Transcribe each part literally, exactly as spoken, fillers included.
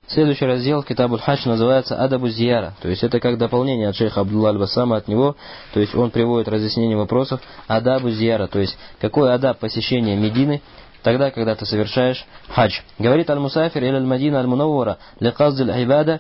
Следующий раздел Китабуль Хадж называется Адабу Зияра, то есть это как дополнение от шейха Абдулла аль-Басама от него, то есть он приводит разъяснение вопросов Адабу Зияра, то есть какой адаб посещения Медины тогда, когда ты совершаешь хадж. Говорит аль-Мусафир или аль-Мадина аль-Мунаввара ликаз аль-Ибада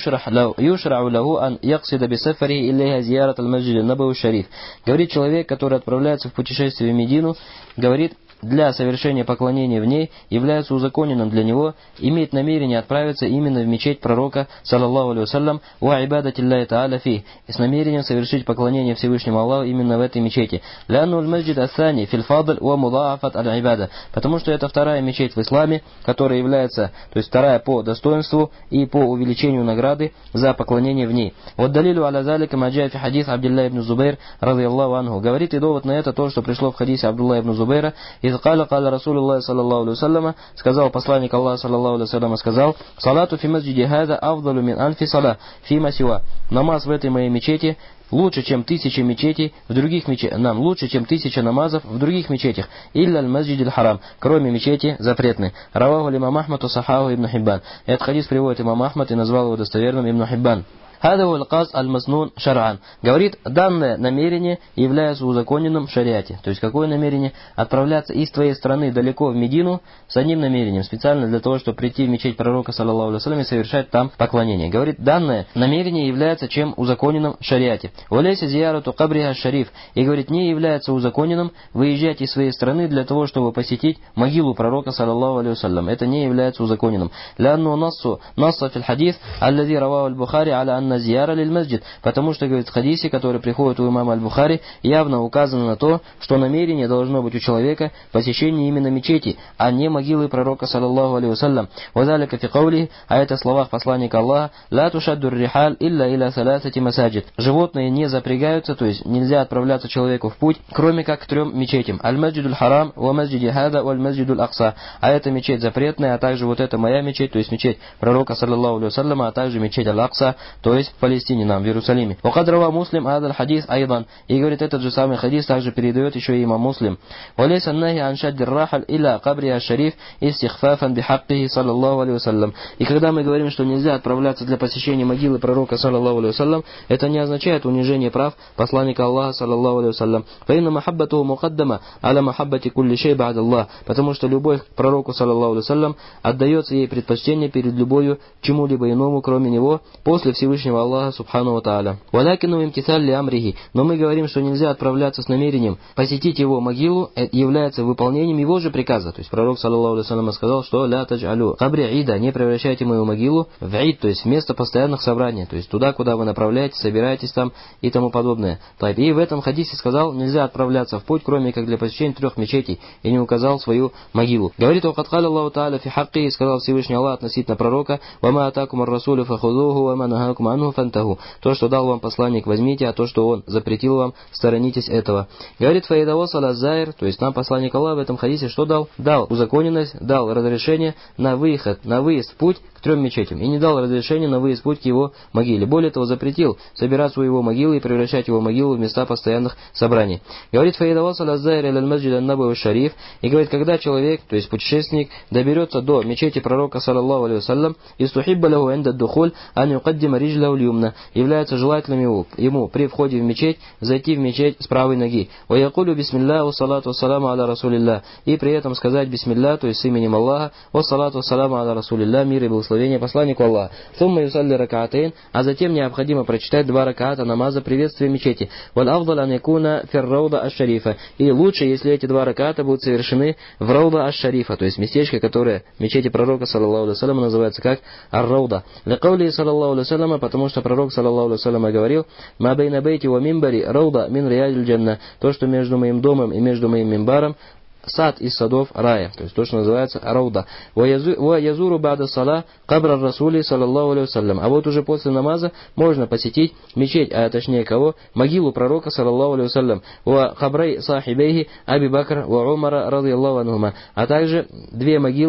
юшрау лаху ан яксида бисафари илляха зиярат аль-Маджид аль-Набави шариф. Говорит человек, который отправляется в путешествие в Медину, говорит, для совершения поклонения в ней является узаконенным для него иметь намерение отправиться именно в мечеть пророка, саллаллаху алейхи вассалям, ва ибадати Аллахи та'аля фи, и с намерением совершить поклонение Всевышнему Аллаху именно в этой мечети. Лянну аль-Маджид ас-сани фил фадл ва мудаафат аль-ибада, потому что это вторая мечеть в исламе, которая является, то есть вторая по достоинству и по увеличению награды за поклонение в ней. Вот далилу аля залика маджа фи хадис Абдулла ибн Зубайр радийаллаху анху. Говорит и довод на это то, что пришло в хадисе Абдулла ибн Зубайра. «Из каля каля Расулуллах саллаллаху алейхи вассалям», сказал посланник Аллаха саллаллаху алейхи вассалям, сказал: «Салату фи масджиди хаза афдалу мин анфи сала фи масива». Намаз в этой моей мечети лучше, чем тысячи мечетей в других мечетях. Нам лучше, чем тысяча намазов в других мечетях. Илля аль-масджид аль-харам, кроме мечети запретной. Раваху имам Ахмад ва сахаху ибн Хиббан. Этот хадис приводит имам Ахмад и назвал его достоверным ибн Хиббан. Хада ва аль-каз аль-маснун шар'ан. Говорит, данное намерение является узаконенным в шариате. То есть, какое намерение? Отправляться из твоей страны далеко в Медину с одним намерением, специально для того, чтобы прийти в мечеть пророка, саллаллаху алейхи вассалям, и совершать там поклонение. Говорит, данное намерение является чем узаконенным в шариате. Валяйся зиярату кабриха шариф. И говорит, не является узаконенным выезжать из своей страны для того, чтобы посетить могилу пророка, саллаллаху алейхи вассалям. Это не является узаконенным. Лянну нассу насса фил хадис аллази раваху аль-Бухари аля ан зияра лиль масджид, потому что, говорит, в хадисе, который приходит у имама аль-Бухари, явно указано на то, что намерение должно быть у человека посещение именно мечети, а не могилы пророка, саллаллаху алейхи вассалям. Вазалика фи каули, а это в словах посланника Аллаха: ла тушадду рихаль илля иля саласати масаджид. Животные не запрягаются, то есть нельзя отправляться человеку в путь, кроме как к трем мечетям: аль-масджидуль харам, ва масджиди хада, ва аль-масджидуль акса. А это мечеть запретная, а также вот это моя мечеть, то есть мечеть пророка, саллаллаху алейхи вассалям, а также мечеть аль-Акса, то есть в Палестине, нам, в Иерусалиме. Вакадрава муслим адаль хадис айдан. И говорит, этот же самый хадис также передает еще и имам Муслим. Валейса нахи ан шаддир рахаль илля кабри аш-шариф истихфафан бихаккихи саллаллаху алейхи вассалям. И когда мы говорим, что нельзя отправляться для посещения могилы пророка, саллаллаху алейхи вассалям, это не означает унижение прав посланника Аллаха, саллаллаху алейхи вассалям. Фаинна махаббатуху мукаддама аля махаббати кулли шей ба'д Аллах. Потому что любовь к пророку, саллаллаху алейхи вассалям, отдается ей предпочтение перед любовью чему-либо иному, кроме него, после Всевышнего Аллаха, субхану ва тааля. Валякину имтисаль ли амрихи. Но мы говорим, что нельзя отправляться с намерением посетить его могилу, это является выполнением его же приказа. То есть пророк, саллаллаху алейхи вассалям, сказал, что ля тадж'алю кабри ида, не превращайте мою могилу в ид, то есть в место постоянных собраний, то есть туда, куда вы направляетесь, собираетесь там и тому подобное. И в этом хадисе сказал, нельзя отправляться в путь, кроме как для посещения трех мечетей, и не указал свою могилу. Говорит, вакадхаля Аллаху тааля фи хакки, и сказал Всевышний Аллах относительно пророка: вама атакум ар-расулю фахудуху, вама нахакум анху фантаху. То, что дал вам посланник, возьмите, а то, что он запретил вам, сторонитесь этого. Говорит, фаидавосал азайр, то есть нам посланник Аллаха в этом хадисе что дал? Дал узаконенность, дал разрешение на выход, на выезд в путь к трем мечетям, и не дал разрешения на выезд в путь к его могиле. Более того, запретил собираться у его могилы и превращать его могилу в места постоянных собраний. Говорит, фаидавосал азайр иль аль-масджид ан-набави шариф, и говорит, когда человек, то есть путешественник, доберется до мечети пророка, саллаллаху алейхи вассалям, истухибба лаху инда духуль ан юкаддима риджлаху льюмна, является желательным ему, ему при входе в мечеть зайти в мечеть с правой ноги. Ва якулю бисмилля ва салату саламу аля расулилля, и при этом сказать бисмилля, то есть с именем Аллаха, ва салату саламу аля расулилля, мир и благословение посланнику Аллаха. Сумма юсалли ракаатейн, а затем необходимо прочитать два ракаата намаза приветствия мечети. Валь афдал ан якуна фир рауда аш-шарифа, и лучше, если эти два ракаата будут совершены в рауда аш-шарифа, то есть местечко, которое в мечети пророка, саллаллаху алейхи вассалям, называется как ар-рауда. Ликаули, саллаллаху алейхи вассалям, потому что пророк, саллаллаху алейхи вассалям, говорил: ма байна бейти ва мимбари рауда мин риядиль джанна, то, что между моим домом и между моим мимбаром сад из садов рая, то есть то, что называется рауда. Ва язуру бада сала кабра расули, саллаллаху алейхи вассалям. А вот уже после намаза можно посетить мечеть, а точнее кого? Могилу пророка, саллаллаху алейхи вассалям. Ва хабрай сахибейхи Аби Бакр ва Умара радийаллаху анхума, а также две могилы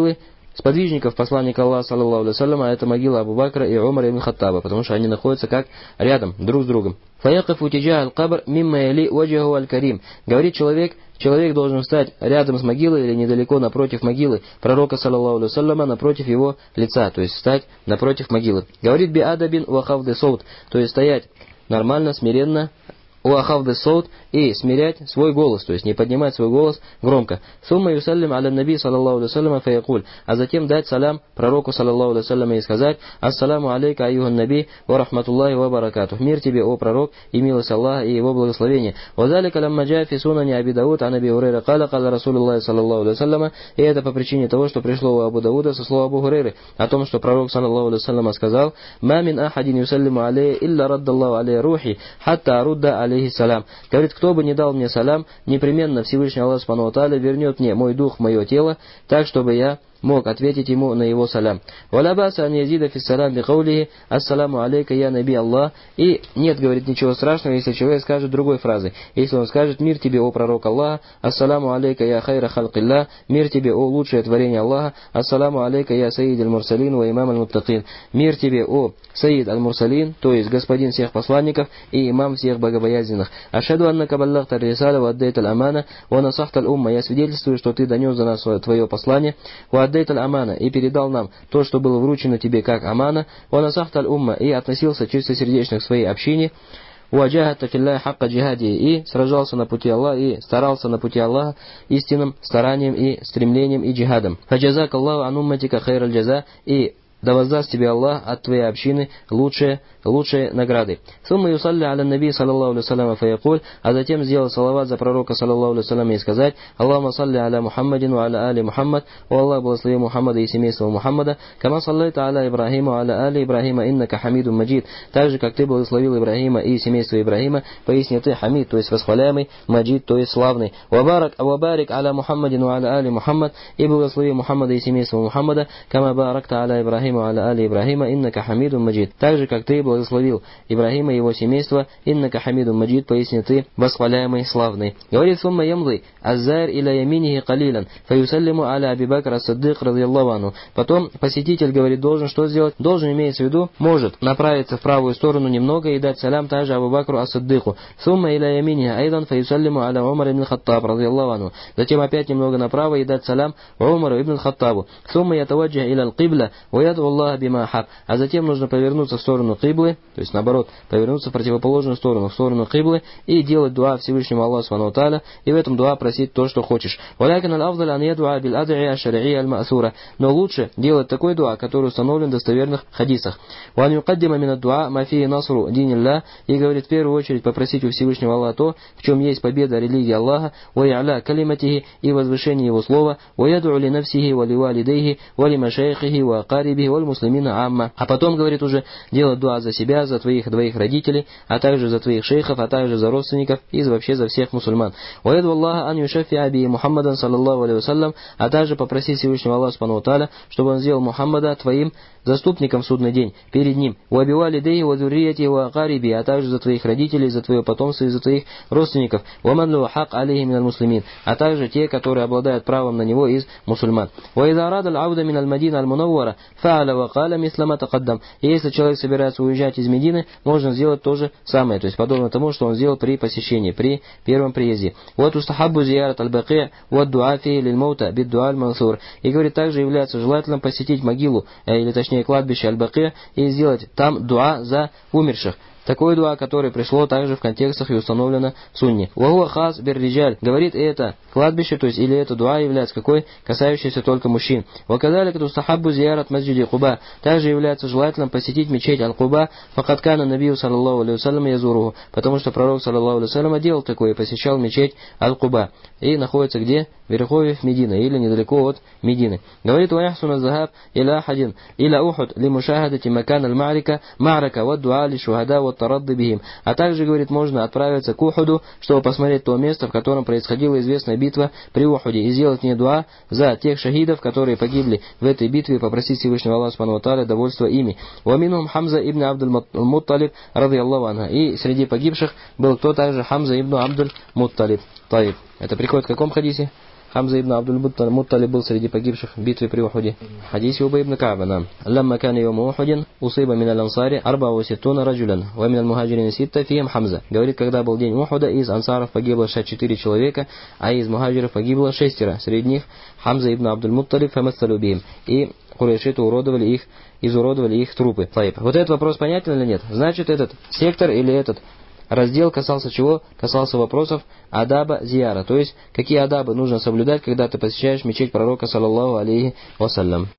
сподвижников посланника Аллаха, саллаллаху алейхи вассаляма, это могила Абу Бакра и Умара ибн Хаттаба, потому что они находятся как рядом, друг с другом. «Фаякафу тиджа аль-кабр мимма яли ваджаху аль-карим». Говорит человек, человек должен встать рядом с могилой или недалеко напротив могилы пророка, саллаллаху алейхи вассаляма, напротив его лица, то есть встать напротив могилы. Говорит би адабин ва хавды соут, то есть стоять нормально, смиренно, уахавды соут, и смирять свой голос, то есть не поднимать свой голос громко. Сумма юсаллим аля наби саллаллаху алейхи вассаляма фаякуль, а затем дать салям пророку саллаллаху алейхи вассаляма и сказать: ассаламу алейка аюхан наби ва рахматуллахи ва баракатух. Мир тебе, о пророк, и милость Аллаха и его благословение. Вазалика ламма джа фи сунани Аби Дауд ан Аби Хурайра кала кала Расулуллахи саллаллаху алейхи вассаляма, и это по причине того, что пришло у Абу Дауда со слова Абу Хурайры о том, что пророк саллаллаху алейхи вассаляма сказал: ма мин ахадин юсаллиму алейhi илля раддаллаху алейhi рухи хатта арудда алейхи салям. Говорит, кто бы не дал мне салям, непременно Всевышний Аллах субхану ва тааля вернет мне мой дух в мое тело, так, чтобы я мог ответить ему на его салям. «Валабаса ан язида фи салям би каулихи ассаламу алейка я наби Аллах». И нет, говорит, ничего страшного, если человек скажет другой фразы. Если он скажет: «Мир тебе, о пророк Аллаха, ассаламу алейка я хайра халкилля», «Мир тебе, о лучшее творение Аллаха, ассаламу алейка я саид аль-мурсалин ва имам аль-муттакин», «Мир тебе, о саид аль-мурсалин», то есть господин всех посланников и имам всех богобоязненных. «Ашхаду аннака баллахта ар-рисаля ва аддайта аль-амана ва насахта аль-умма». Я свидетельствую, что ты донес за нас твое послание, «Аддайт аль-амана», и передал нам то, что было вручено тебе как амана, «Ва насахта аль-умма», и относился чистосердечно к своей общине, «Уаджахата филляхи хакка джихади», и сражался на пути Аллаха, и старался на пути Аллаха истинным старанием и стремлением и джихадом. «Фаджазак Аллаху ан умматика хайр аль-джаза», и да воздаст тебе Аллах от твоей общины лучшие, лучшие награды. «Сумма юсалли аля наби саллаллаху алейхи вассаляма фаякуль», а затем сделать салават за пророка саллаллаху алейхи вассаляма и сказать: «Аллахума салли аля Мухаммадин ва аля али Мухаммад». О Аллах, благослови Мухаммада и семейство Мухаммада. «Кама саллайта аля Ибрахима ва аля али Ибрахима иннака хамидун маджид». Так же, как ты благословил Ибрахима и семейство Ибрахима, поясни ты хамид, то есть восхваляемый, маджид, то есть славный. «Вабарак авабарик аля Мухаммадин ва аля али Мухаммад», и благослови Мухаммада и семейство Мухаммада, «Кама баракта аля Ибрахима ва аля али Ибрахима иннака хамидун маджид». Так же, как ты благословил Ибрахима и его семейство, иннака хамидун маджид, поясни ты восхваляемый, славный. Говорит: «Сумма ямды аззайр иля яминихи калилян фаюсаллиму аля Аби Бакр ас-Сиддик радийаллаху анху». Потом посетитель, говорит, должен что сделать? Должен, имеется в виду, может направиться в правую сторону немного и дать салям также Абу Бакру ас-Сиддику. «Сумма иля яминихи айдан фаюсаллиму аля Умар ибн Хаттаб радийаллаху анху». Затем опять немного направо и дать салям Умару ибн Хаттабу. «Сумма ятаваджах иля аль-кибля ва яд'у Аллаха бима хаб». А затем нужно повернуться в сторону киблы, то есть наоборот, повернуться в противоположную сторону, в сторону киблы, и делать дуа Всевышнему Аллаху субхану ва тааля, и в этом дуа просить то, что хочешь. «Валякин аль-афдаль ан ядуа бил ад'ия шар'ия аль-ма'сура». Но лучше делать такой дуа, который установлен в достоверных хадисах. «Ван юкаддима мин ад-дуа ма фии насру динилля». И говорит, в первую очередь попросить у Всевышнего Аллаха то, в чем есть победа религии Аллаха, ва я'ля калиматихи, и возвышение его слова, ва яд'у ли нафсихи ва ли валидейхи ва ли машайхихи ва акарибихи ва муслимина амма. А потом, говорит, уже делать дуа за себя, за твоих двоих родителей, а также за твоих шейхов, а также за родственников и вообще за всех мусульман. «Ваяду Аллаха ан юшафи аби Мухаммадан саллаллаху алейхи вассалям», а также попроси Всевышнего Аллаха субхану ва тааля, чтобы он сделал Мухаммада твоим заступником в судный день перед ним. «Вабивали дей ва зуррияти ва акариби», а также за твоих родителей, за твое потомство и за твоих родственников. «Ваман лу хак алейхи миналь муслимин», а также те, которые обладают правом на него из мусульман. «Ва иза рада аль-ауда миналь мадина аль-мунаввара фа'аля ва каля мисла ма тақаддам». И если человек собирается уезжать из Медины, можно сделать то же самое, то есть подобно тому, что он сделал при посещении, при первом приезде. «Вот устахаббу зиярат аль-бақи ва дуа фи лиль маута бид дуа аль-мансур». И говорит, также является желательным посетить могилу, или точнее кладбище аль-бақи, и сделать там дуа за умерших. Такое дуа, которое пришло также в контекстах и установлено в сунне. «Вахуа хас бир-риджаль», говорит, это кладбище, то есть или это дуа является какой, касающийся только мужчин. «Вакадалика тустахаббу зиярат масджиди Куба», также является желательным посетить мечеть Аль-Куба, факад кана набию саллаллаху алейхи вассалям язуруху, потому что пророк саллаллаху алейхи вассалям делал такое, посещал мечеть Аль-Куба, и находится где? В верховьях Медины, или недалеко от Медины. Говорит: «Ваяхсуна захаб иля хадин иля ухуд ли мушахадати макан аль-ма'рика ма'рака ва дуа ли шухада ва тарадды бихим». А также, говорит, можно отправиться к Ухуду, чтобы посмотреть то место, в котором происходила известная битва при Ухуде, и сделать не дуа за тех шахидов, которые погибли в этой битве, и попросить Всевышнего Аллаха субхану ва тааля довольства ими. «Ва минхум Хамза ибн Абдуль Мутталиб радийаллаху анху». И среди погибших был кто также? Хамза ибн Абдуль Мутталиб. Таиб. Это приходит в каком хадисе? Хамза ибн Абдуль-Мутталиб был среди погибших в битве при Ухуде. Хадис Убай ибн Кааба нам. Ламма кана йома Ухудин, усиба мин аль-ансари арба ва ситтуна раджулян, ва мин аль-мухаджирин ситта фихим Хамза. Говорит, когда был день Ухуда, из ансаров погибло шестьдесят четыре человека, а из мухаджиров погибло шестеро. Среди них Хамза ибн Абдуль-Мутталиб фамассалю бихим. И курайшиты уродовали их, изуродовали их трупы. Вот этот вопрос понятен или нет? Значит, этот сектор или этот раздел касался чего? Касался вопросов адаба зияра. То есть, какие адабы нужно соблюдать, когда ты посещаешь мечеть пророка, саллаллаху алейхи вассалям.